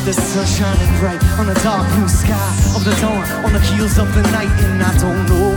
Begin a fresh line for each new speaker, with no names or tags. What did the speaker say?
The sun shining bright on the dark blue sky of the dawn, on the heels of the night, and I don't know